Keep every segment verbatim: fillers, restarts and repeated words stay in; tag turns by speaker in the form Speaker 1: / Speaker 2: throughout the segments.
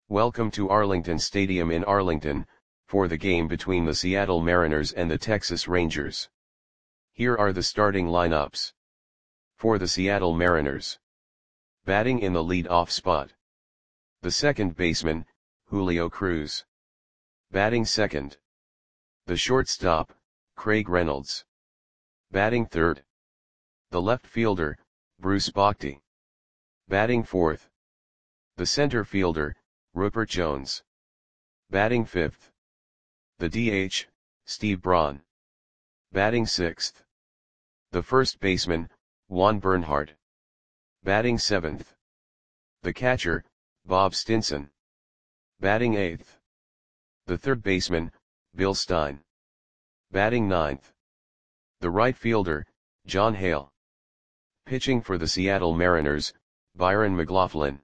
Speaker 1: Welcome to Arlington Stadium in Arlington, for the game between the Seattle Mariners and the Texas Rangers. Here are the starting lineups. For the Seattle Mariners. Batting in the lead-off spot. The second baseman, Julio Cruz. Batting second. The shortstop, Craig Reynolds. Batting third. The left fielder, Bruce Bochy. Batting fourth. The center fielder, Rupert Jones. Batting fifth. The D H, Steve Braun. Batting sixth. The first baseman, Juan Bernhardt. Batting seventh. The catcher, Bob Stinson. Batting eighth. The third baseman, Bill Stein. Batting ninth. The right fielder, John Hale. Pitching for the Seattle Mariners, Byron McLaughlin.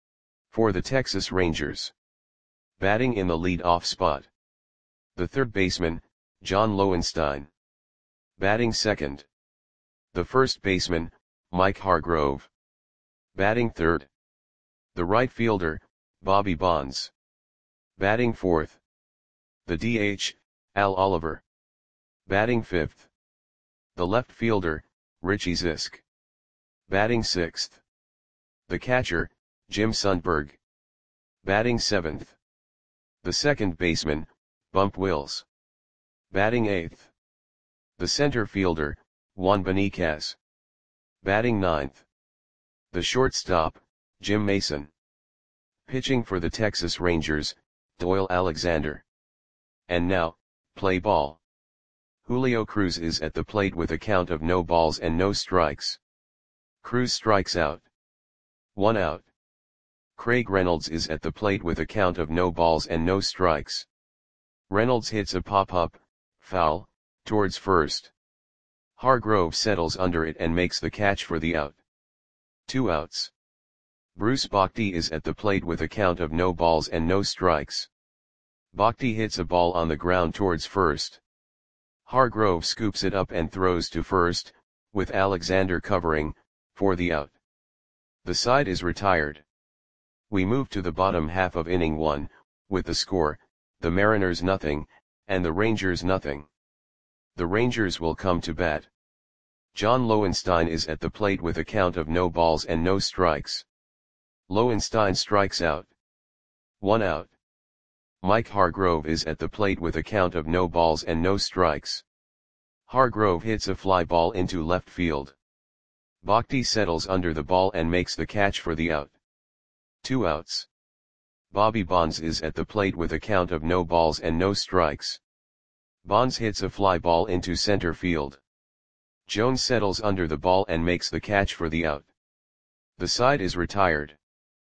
Speaker 1: For the Texas Rangers. Batting in the lead-off spot. The third baseman, John Lowenstein. Batting second. The first baseman, Mike Hargrove. Batting third. The right fielder, Bobby Bonds. Batting fourth. The D H, Al Oliver. Batting fifth. The left fielder, Richie Zisk. Batting sixth. The catcher, Jim Sundberg. Batting seventh. The second baseman, Bump Wills. Batting eighth. The center fielder, Juan Beniquez. Batting ninth. The shortstop, Jim Mason. Pitching for the Texas Rangers, Doyle Alexander. And now, play ball. Julio Cruz is at the plate with a count of no balls and no strikes. Cruz strikes out. One out. Craig Reynolds is at the plate with a count of no balls and no strikes. Reynolds hits a pop-up, foul, towards first. Hargrove settles under it and makes the catch for the out. Two outs. Bruce Bochy is at the plate with a count of no balls and no strikes. Bochy hits a ball on the ground towards first. Hargrove scoops it up and throws to first, with Alexander covering, for the out. The side is retired. We move to the bottom half of inning one, with the score, the Mariners nothing, and the Rangers nothing. The Rangers will come to bat. John Lowenstein is at the plate with a count of no balls and no strikes. Lowenstein strikes out. One out. Mike Hargrove is at the plate with a count of no balls and no strikes. Hargrove hits a fly ball into left field. Bochy settles under the ball and makes the catch for the out. Two outs. Bobby Bonds is at the plate with a count of no balls and no strikes. Bonds hits a fly ball into center field. Jones settles under the ball and makes the catch for the out. The side is retired.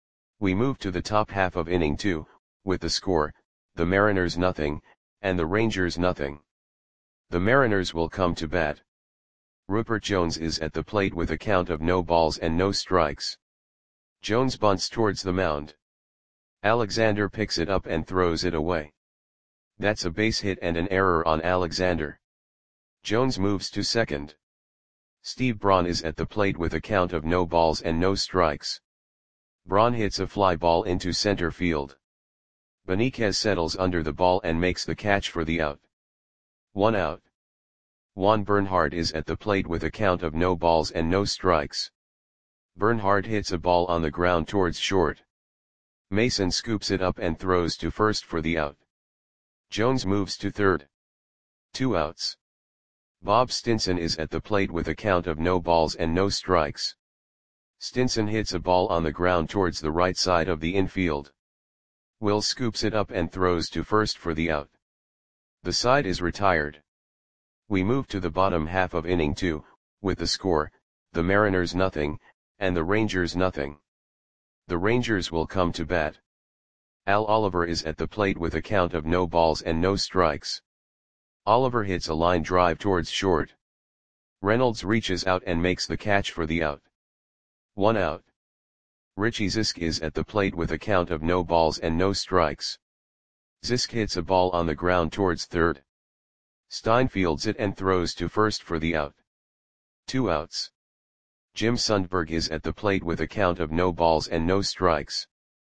Speaker 1: We move to the top half of inning two, with the score, the Mariners nothing, and the Rangers nothing. The Mariners will come to bat. Rupert Jones is at the plate with a count of no balls and no strikes. Jones bunts towards the mound. Alexander picks it up and throws it away. That's a base hit and an error on Alexander. Jones moves to second. Steve Braun is at the plate with a count of no balls and no strikes. Braun hits a fly ball into center field. Beniquez settles under the ball and makes the catch for the out. One out. Juan Bernhardt is at the plate with a count of no balls and no strikes. Bernhardt hits a ball on the ground towards short. Mason scoops it up and throws to first for the out. Jones moves to third. Two outs. Bob Stinson is at the plate with a count of no balls and no strikes. Stinson hits a ball on the ground towards the right side of the infield. Will scoops it up and throws to first for the out. The side is retired. We move to the bottom half of inning two, with the score, the Mariners nothing, and the Rangers nothing. The Rangers will come to bat. Al Oliver is at the plate with a count of no balls and no strikes. Oliver hits a line drive towards short. Reynolds reaches out and makes the catch for the out. One out. Richie Zisk is at the plate with a count of no balls and no strikes. Zisk hits a ball on the ground towards third. Stein fields it and throws to first for the out. Two outs. Jim Sundberg is at the plate with a count of no balls and no strikes.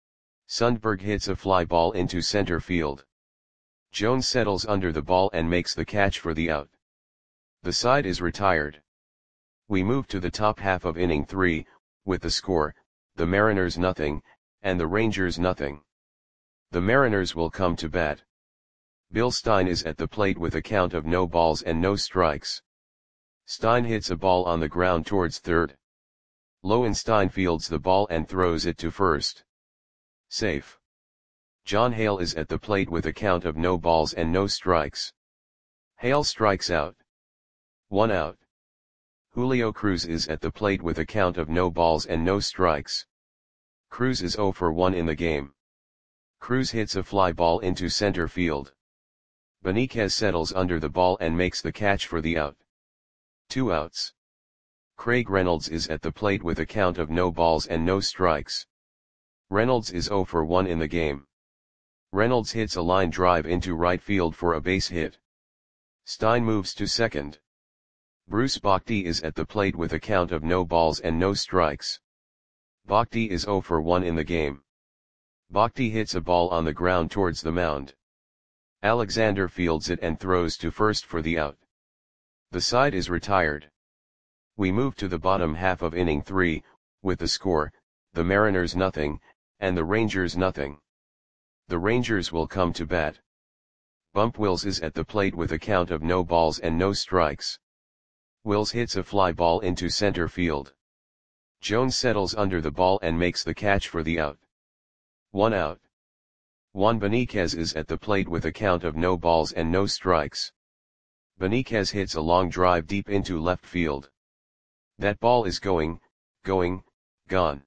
Speaker 1: Sundberg hits a fly ball into center field. Jones settles under the ball and makes the catch for the out. The side is retired. We move to the top half of inning three, with the score, the Mariners nothing, and the Rangers nothing. The Mariners will come to bat. Bill Stein is at the plate with a count of no balls and no strikes. Stein hits a ball on the ground towards third. Lowenstein fields the ball and throws it to first. Safe. John Hale is at the plate with a count of no balls and no strikes. Hale strikes out. One out. Julio Cruz is at the plate with a count of no balls and no strikes. Cruz is zero for one in the game. Cruz hits a fly ball into center field. Benitez settles under the ball and makes the catch for the out. Two outs. Craig Reynolds is at the plate with a count of no balls and no strikes. Reynolds is zero for one in the game. Reynolds hits a line drive into right field for a base hit. Stein moves to second. Bruce Bochy is at the plate with a count of no balls and no strikes. Bochy is zero for one in the game. Bochy hits a ball on the ground towards the mound. Alexander fields it and throws to first for the out. The side is retired. We move to the bottom half of inning three, with the score, the Mariners nothing, and the Rangers nothing. The Rangers will come to bat. Bump Wills is at the plate with a count of no balls and no strikes. Wills hits a fly ball into center field. Jones settles under the ball and makes the catch for the out. One out. Juan Benitez is at the plate with a count of no balls and no strikes. Benitez hits a long drive deep into left field. That ball is going, going, gone.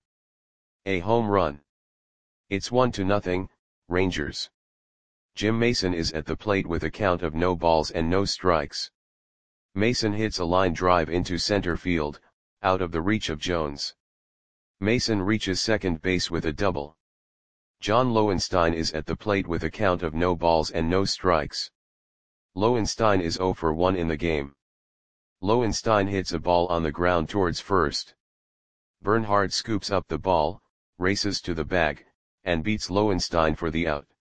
Speaker 1: A home run. It's one to nothing, Rangers. Jim Mason is at the plate with a count of no balls and no strikes. Mason hits a line drive into center field, out of the reach of Jones. Mason reaches second base with a double. John Lowenstein is at the plate with a count of no balls and no strikes. Lowenstein is zero for one in the game. Lowenstein hits a ball on the ground towards first. Bernhard scoops up the ball, races to the bag, and beats Lowenstein for the out.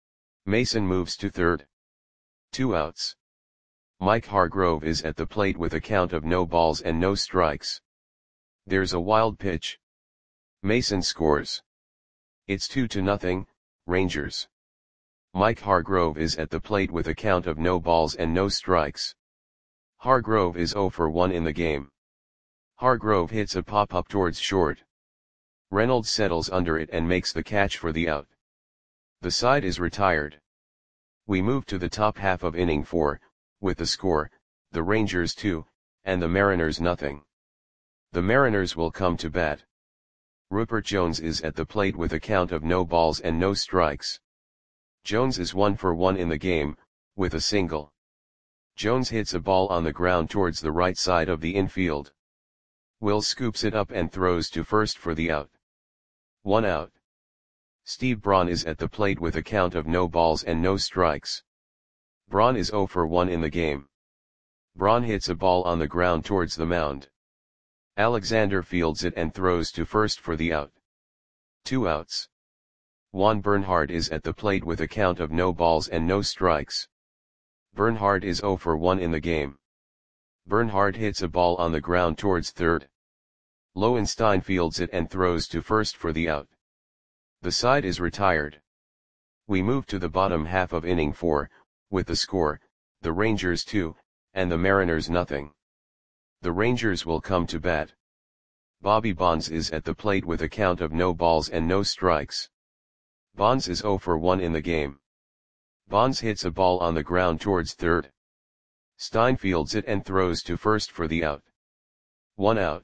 Speaker 1: Mason moves to third. Two outs. Mike Hargrove is at the plate with a count of no balls and no strikes. There's a wild pitch. Mason scores. It's two to nothing, Rangers. Mike Hargrove is at the plate with a count of no balls and no strikes. Hargrove is zero for one in the game. Hargrove hits a pop-up towards short. Reynolds settles under it and makes the catch for the out. The side is retired. We move to the top half of inning four, with the score, the Rangers two, and the Mariners nothing. The Mariners will come to bat. Rupert Jones is at the plate with a count of no balls and no strikes. Jones is one for one in the game, with a single. Jones hits a ball on the ground towards the right side of the infield. Wills scoops it up and throws to first for the out. One out. Steve Braun is at the plate with a count of no balls and no strikes. Braun is zero for one in the game. Braun hits a ball on the ground towards the mound. Alexander fields it and throws to first for the out. Two outs. Juan Bernhard is at the plate with a count of no balls and no strikes. Bernhard is zero for one in the game. Bernhard hits a ball on the ground towards third. Lowenstein fields it and throws to first for the out. The side is retired. We move to the bottom half of inning four, with the score, the Rangers two, and the Mariners nothing. The Rangers will come to bat. Bobby Bonds is at the plate with a count of no balls and no strikes. Bonds is zero for one in the game. Bonds hits a ball on the ground towards third. Stein fields it and throws to first for the out. One out.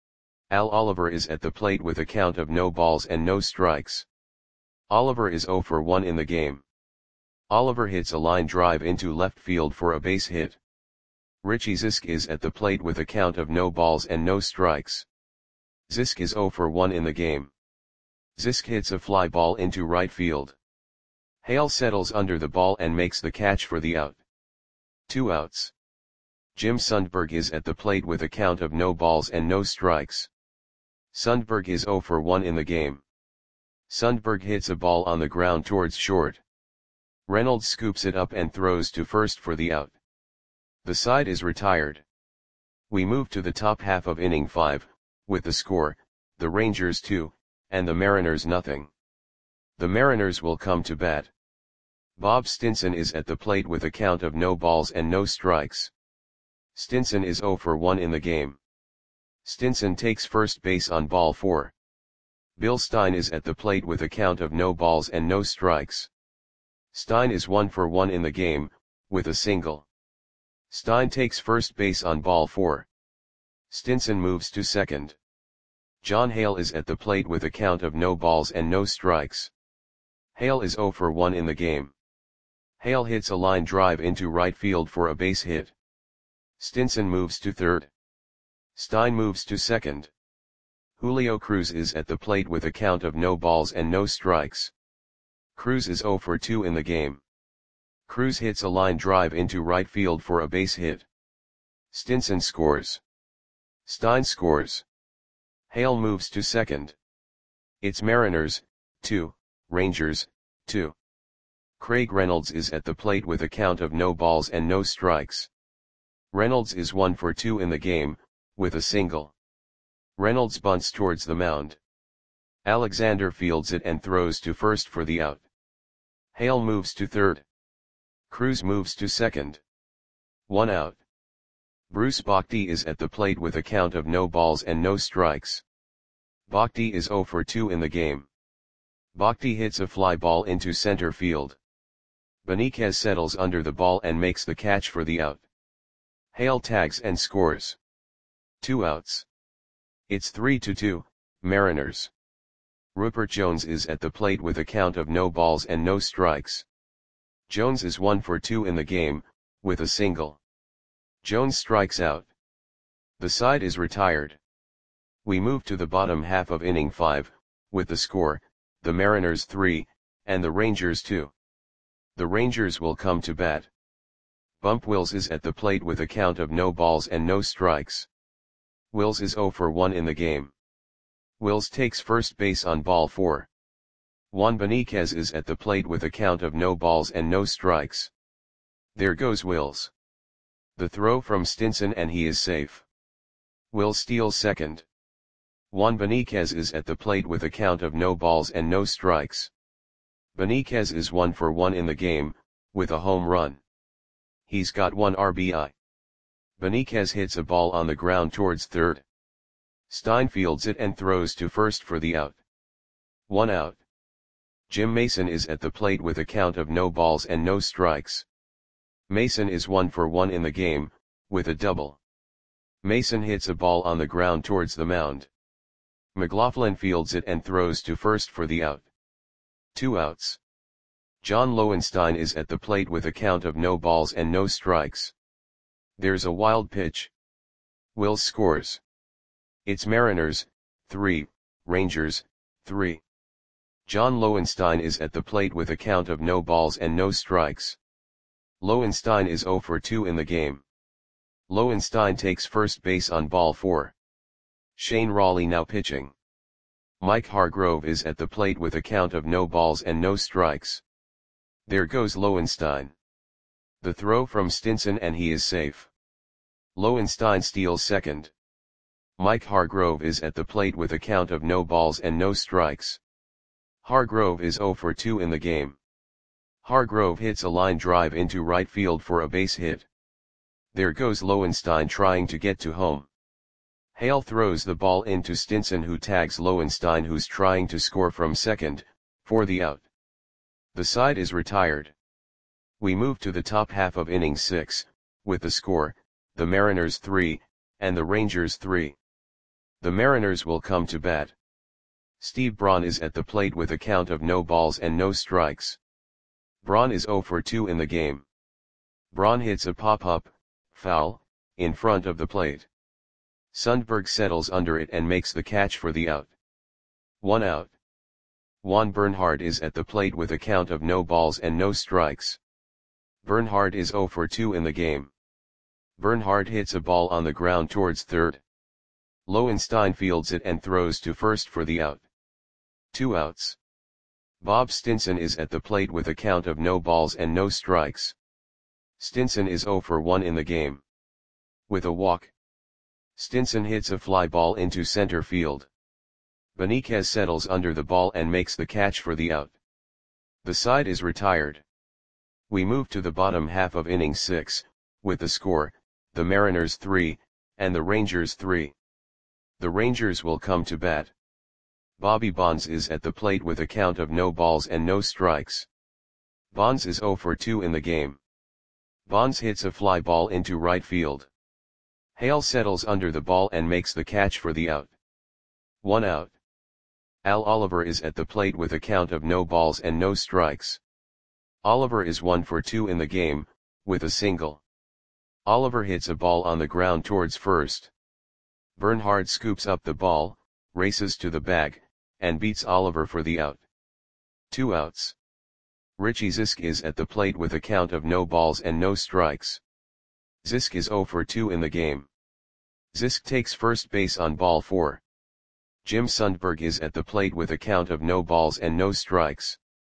Speaker 1: Al Oliver is at the plate with a count of no balls and no strikes. Oliver is zero for one in the game. Oliver hits a line drive into left field for a base hit. Richie Zisk is at the plate with a count of no balls and no strikes. Zisk is zero for one in the game. Zisk hits a fly ball into right field. Hale settles under the ball and makes the catch for the out. Two outs. Jim Sundberg is at the plate with a count of no balls and no strikes. Sundberg is zero for one in the game. Sundberg hits a ball on the ground towards short. Reynolds scoops it up and throws to first for the out. The side is retired. We move to the top half of inning five, with the score, the Rangers two, and the Mariners nothing. The Mariners will come to bat. Bob Stinson is at the plate with a count of no balls and no strikes. Stinson is oh for one in the game. Stinson takes first base on ball four. Bill Stein is at the plate with a count of no balls and no strikes. Stein is one for one in the game, with a single. Stein takes first base on ball four. Stinson moves to second. John Hale is at the plate with a count of no balls and no strikes. Hale is oh for one in the game. Hale hits a line drive into right field for a base hit. Stinson moves to third. Stein moves to second. Julio Cruz is at the plate with a count of no balls and no strikes. Cruz is oh for two in the game. Cruz hits a line drive into right field for a base hit. Stinson scores. Stein scores. Hale moves to second. It's Mariners, two, Rangers, two. Craig Reynolds is at the plate with a count of no balls and no strikes. Reynolds is one for two in the game, with a single. Reynolds bunts towards the mound. Alexander fields it and throws to first for the out. Hale moves to third. Cruz moves to second. One out. Bruce Bochy is at the plate with a count of no balls and no strikes. Bochy is oh for two in the game. Bochy hits a fly ball into center field. Benitez settles under the ball and makes the catch for the out. Hale tags and scores. Two outs. It's three to two, Mariners. Rupert Jones is at the plate with a count of no balls and no strikes. Jones is one for two in the game, with a single. Jones strikes out. The side is retired. We move to the bottom half of inning five, with the score, the Mariners three, and the Rangers two. The Rangers will come to bat. Bump Wills is at the plate with a count of no balls and no strikes. Wills is oh for one in the game. Wills takes first base on ball four. Juan Benitez is at the plate with a count of no balls and no strikes. There goes Wills. The throw from Stinson and he is safe. Wills steals second. Juan Benitez is at the plate with a count of no balls and no strikes. Benitez is one for one in the game, with a home run. He's got one R B I. Benitez hits a ball on the ground towards third. Stein fields it and throws to first for the out. One out. Jim Mason is at the plate with a count of no balls and no strikes. Mason is one for one in the game, with a double. Mason hits a ball on the ground towards the mound. McLaughlin fields it and throws to first for the out. Two outs. John Lowenstein is at the plate with a count of no balls and no strikes. There's a wild pitch. Wills scores. It's Mariners, three, Rangers, three. John Lowenstein is at the plate with a count of no balls and no strikes. Lowenstein is oh for two in the game. Lowenstein takes first base on ball four. Shane Rawley now pitching. Mike Hargrove is at the plate with a count of no balls and no strikes. There goes Lowenstein. The throw from Stinson and he is safe. Lowenstein steals second. Mike Hargrove is at the plate with a count of no balls and no strikes. Hargrove is oh for two in the game. Hargrove hits a line drive into right field for a base hit. There goes Lowenstein trying to get to home. Hale throws the ball into Stinson who tags Lowenstein who's trying to score from second, for the out. The side is retired. We move to the top half of inning six, with the score, the Mariners three, and the Rangers three. The Mariners will come to bat. Steve Braun is at the plate with a count of no balls and no strikes. Braun is oh for two in the game. Braun hits a pop-up, foul, in front of the plate. Sundberg settles under it and makes the catch for the out. One out. Juan Bernhardt is at the plate with a count of no balls and no strikes. Bernhardt is oh for two in the game. Bernhardt hits a ball on the ground towards third. Lowenstein fields it and throws to first for the out. Two outs. Bob Stinson is at the plate with a count of no balls and no strikes. Stinson is zero for one in the game. With a walk, Stinson hits a fly ball into center field. Benitez settles under the ball and makes the catch for the out. The side is retired. We move to the bottom half of inning six, with the score, the Mariners three, and the Rangers three. The Rangers will come to bat. Bobby Bonds is at the plate with a count of no balls and no strikes. Bonds is zero for two in the game. Bonds hits a fly ball into right field. Hale settles under the ball and makes the catch for the out. One out. Al Oliver is at the plate with a count of no balls and no strikes. Oliver is one for two in the game, with a single. Oliver hits a ball on the ground towards first. Bernhard scoops up the ball, races to the bag, and beats Oliver for the out. Two outs. Richie Zisk is at the plate with a count of no balls and no strikes. Zisk is zero for two in the game. Zisk takes first base on ball four. Jim Sundberg is at the plate with a count of no balls and no strikes.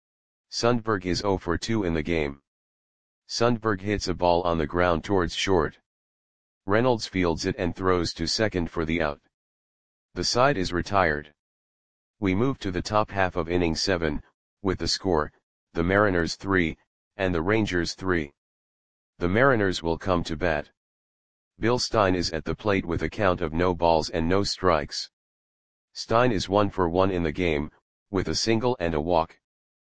Speaker 1: Sundberg is zero for two in the game. Sundberg hits a ball on the ground towards short. Reynolds fields it and throws to second for the out. The side is retired. We move to the top half of inning seven, with the score, the Mariners three, and the Rangers three. The Mariners will come to bat. Bill Stein is at the plate with a count of no balls and no strikes. Stein is one for one in the game, with a single and a walk.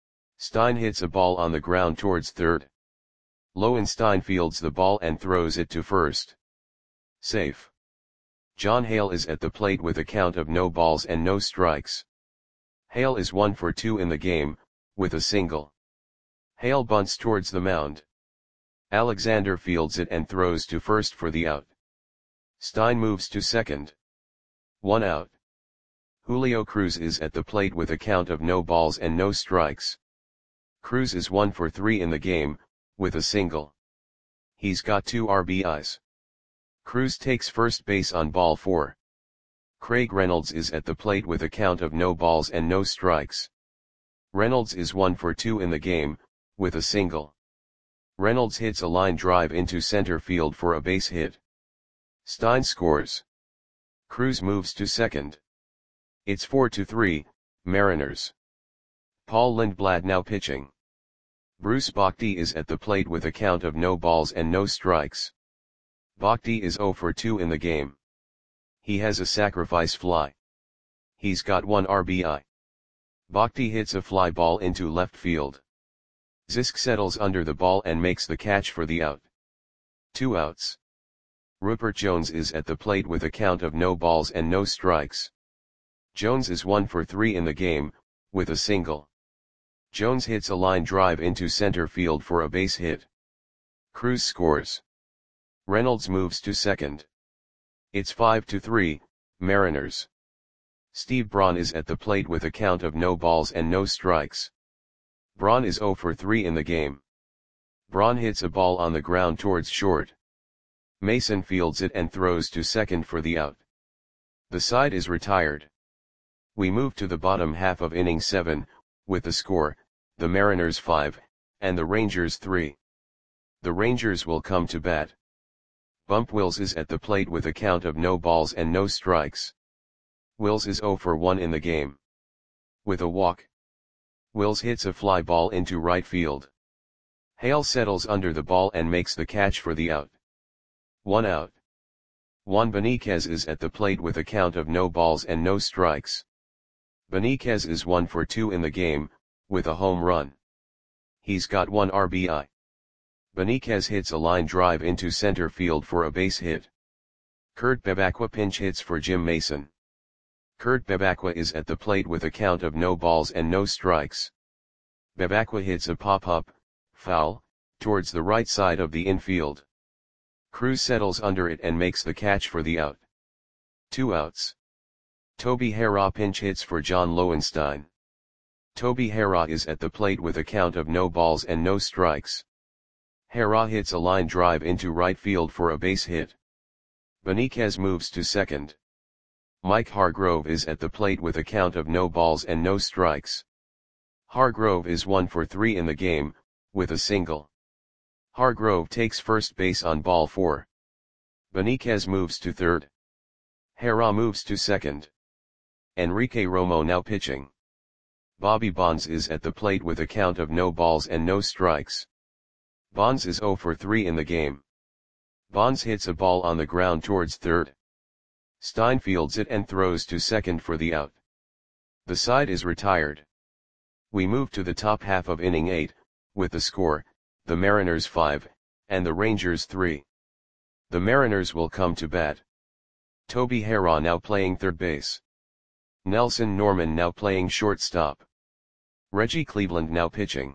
Speaker 1: Stein hits a ball on the ground towards third. Lowenstein fields the ball and throws it to first. Safe. John Hale is at the plate with a count of no balls and no strikes. Hale is one for two in the game, with a single. Hale bunts towards the mound. Alexander fields it and throws to first for the out. Stein moves to second. One out. Julio Cruz is at the plate with a count of no balls and no strikes. Cruz is one for three in the game, with a single. He's got two R B Is. Cruz takes first base on ball four. Craig Reynolds is at the plate with a count of no balls and no strikes. Reynolds is one for two in the game, with a single. Reynolds hits a line drive into center field for a base hit. Stein scores. Cruz moves to second. It's four to three, Mariners. Paul Lindblad now pitching. Bruce Bochy is at the plate with a count of no balls and no strikes. Bochy is zero for two in the game. He has a sacrifice fly. He's got one R B I. Bochy hits a fly ball into left field. Zisk settles under the ball and makes the catch for the out. Two outs. Rupert Jones is at the plate with a count of no balls and no strikes. Jones is one for three in the game, with a single. Jones hits a line drive into center field for a base hit. Cruz scores. Reynolds moves to second. It's five to three, Mariners. Steve Braun is at the plate with a count of no balls and no strikes. Braun is zero for three in the game. Braun hits a ball on the ground towards short. Mason fields it and throws to second for the out. The side is retired. We move to the bottom half of inning seven, with the score, the Mariners five, and the Rangers three. The Rangers will come to bat. Bump Wills is at the plate with a count of no balls and no strikes. Wills is zero for one in the game. With a walk, Wills hits a fly ball into right field. Hale settles under the ball and makes the catch for the out. One out. Juan Benitez is at the plate with a count of no balls and no strikes. Benitez is one for two in the game, with a home run. He's got one R B I. Benitez hits a line drive into center field for a base hit. Kurt Bebacqua pinch hits for Jim Mason. Kurt Bebacqua is at the plate with a count of no balls and no strikes. Bebacqua hits a pop-up, foul, towards the right side of the infield. Cruz settles under it and makes the catch for the out. Two outs. Toby Harrah pinch hits for John Lowenstein. Toby Harrah is at the plate with a count of no balls and no strikes. Harrah hits a line drive into right field for a base hit. Benitez moves to second. Mike Hargrove is at the plate with a count of no balls and no strikes. Hargrove is one for three in the game, with a single. Hargrove takes first base on ball four. Beniquez moves to third. Hera moves to second. Enrique Romo now pitching. Bobby Bonds is at the plate with a count of no balls and no strikes. Bonds is zero for three in the game. Bonds hits a ball on the ground towards third. Stein fields it and throws to second for the out. The side is retired. We move to the top half of inning eight, with the score, the Mariners five, and the Rangers three. The Mariners will come to bat. Toby Hera now playing third base. Nelson Norman now playing shortstop. Reggie Cleveland now pitching.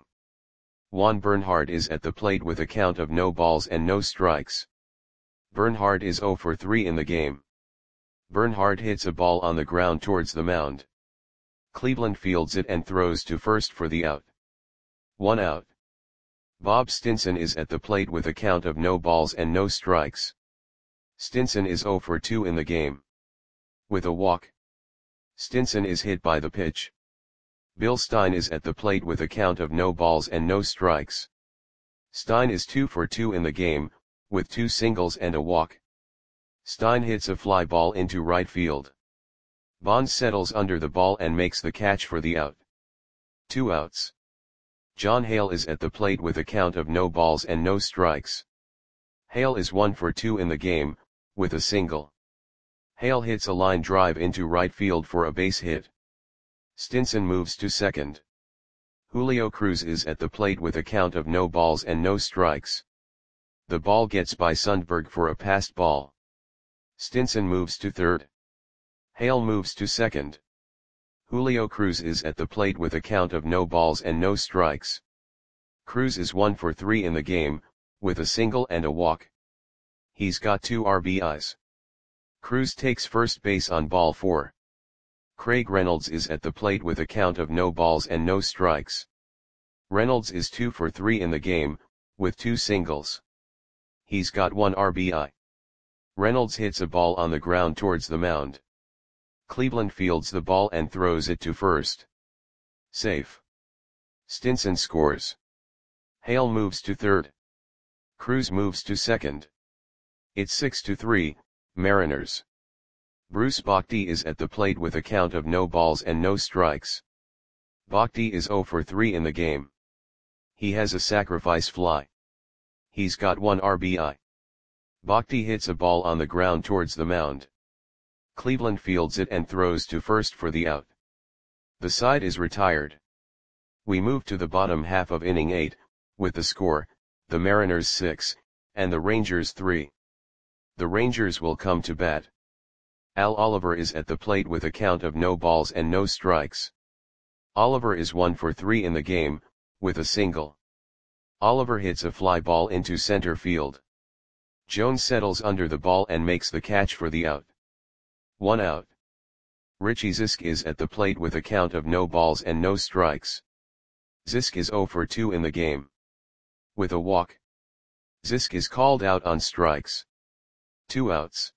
Speaker 1: Juan Bernhard is at the plate with a count of no balls and no strikes. Bernhard is zero for three in the game. Bernhard hits a ball on the ground towards the mound. Cleveland fields it and throws to first for the out. One out. Bob Stinson is at the plate with a count of no balls and no strikes. Stinson is zero for two in the game. With a walk. Stinson is hit by the pitch. Bill Stein is at the plate with a count of no balls and no strikes. Stein is two for two in the game, with two singles and a walk. Stein hits a fly ball into right field. Bonds settles under the ball and makes the catch for the out. Two outs. John Hale is at the plate with a count of no balls and no strikes. Hale is one for two in the game, with a single. Hale hits a line drive into right field for a base hit. Stinson moves to second. Julio Cruz is at the plate with a count of no balls and no strikes. The ball gets by Sundberg for a passed ball. Stinson moves to third. Hale moves to second. Julio Cruz is at the plate with a count of no balls and no strikes. Cruz is one for three in the game, with a single and a walk. He's got two R B Is. Cruz takes first base on ball four. Craig Reynolds is at the plate with a count of no balls and no strikes. Reynolds is two for three in the game, with two singles. He's got one R B I. Reynolds hits a ball on the ground towards the mound. Cleveland fields the ball and throws it to first. Safe. Stinson scores. Hale moves to third. Cruz moves to second. It's six to three, Mariners. Bruce Bochy is at the plate with a count of no balls and no strikes. Bochy is zero for three in the game. He has a sacrifice fly. He's got one R B I. Bochy hits a ball on the ground towards the mound. Cleveland fields it and throws to first for the out. The side is retired. We move to the bottom half of inning eight, with the score, the Mariners six, and the Rangers three. The Rangers will come to bat. Al Oliver is at the plate with a count of no balls and no strikes. Oliver is one for three in the game, with a single. Oliver hits a fly ball into center field. Jones settles under the ball and makes the catch for the out. One out. Richie Zisk is at the plate with a count of no balls and no strikes. Zisk is zero for two in the game. With a walk. Zisk is called out on strikes. Two outs.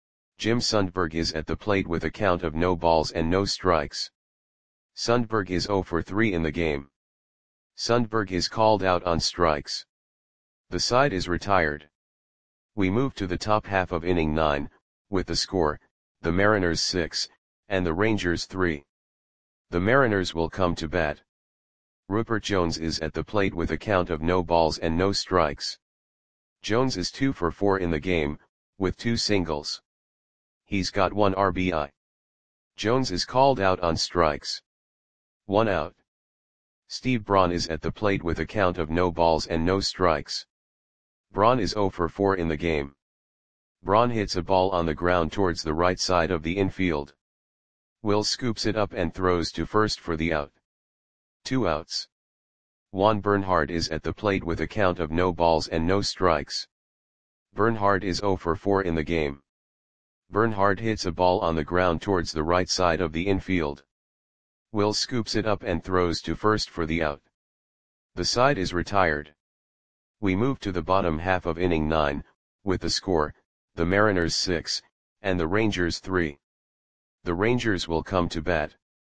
Speaker 1: Jim Sundberg is at the plate with a count of no balls and no strikes. Sundberg is zero for three in the game. Sundberg is called out on strikes. The side is retired. We move to the top half of inning nine, with the score, the Mariners six, and the Rangers three. The Mariners will come to bat. Rupert Jones is at the plate with a count of no balls and no strikes. Jones is two for four in the game, with two singles. He's got one R B I. Jones is called out on strikes. One out. Steve Braun is at the plate with a count of no balls and no strikes. Braun is zero for four in the game. Braun hits a ball on the ground towards the right side of the infield. Will scoops it up and throws to first for the out. Two outs. Juan Bernhard is at the plate with a count of no balls and no strikes. Bernhard is zero for four in the game. Bernhard hits a ball on the ground towards the right side of the infield. Will scoops it up and throws to first for the out. The side is retired. We move to the bottom half of inning nine, with the score, the Mariners six, and the Rangers three. The Rangers will come to bat.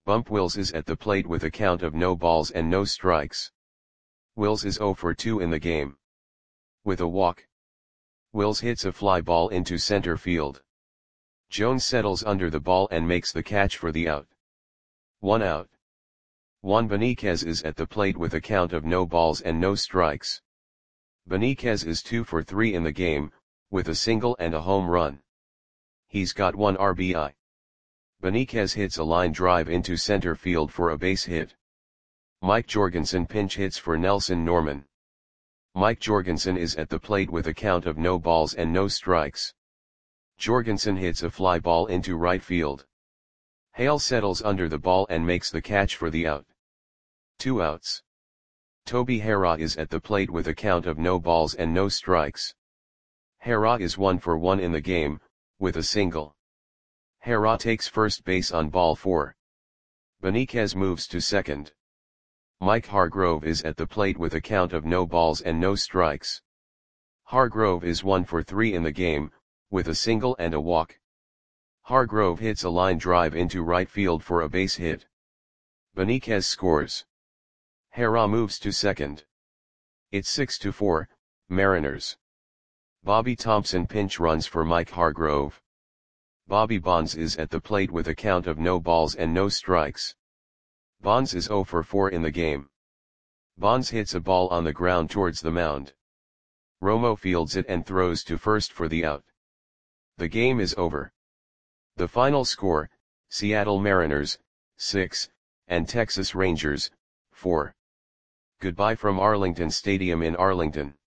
Speaker 1: Bump Wills is at the plate with a count of no balls and no strikes. Wills is zero for two in the game. With a walk, Wills hits a fly ball into center field. Jones settles under the ball and makes the catch for the out. One out. Juan Beniquez is at the plate with a count of no balls and no strikes. Beniquez is two for three in the game, with a single and a home run. He's got one R B I. Beniquez hits a line drive into center field for a base hit. Mike Jorgensen pinch hits for Nelson Norman. Mike Jorgensen is at the plate with a count of no balls and no strikes. Jorgensen hits a fly ball into right field. Hale settles under the ball and makes the catch for the out. Two outs. Toby Harrah is at the plate with a count of no balls and no strikes. Harrah is one for one in the game, with a single. Harrah takes first base on ball four. Beniquez moves to second. Mike Hargrove is at the plate with a count of no balls and no strikes. Hargrove is one for three in the game, with a single and a walk. Hargrove hits a line drive into right field for a base hit. Beniquez scores. Harrah moves to second. It's six to four, Mariners. Bobby Thompson pinch runs for Mike Hargrove. Bobby Bonds is at the plate with a count of no balls and no strikes. Bonds is zero for four in the game. Bonds hits a ball on the ground towards the mound. Romo fields it and throws to first for the out. The game is over. The final score, Seattle Mariners, six, and Texas Rangers, four. Goodbye from Arlington Stadium in Arlington.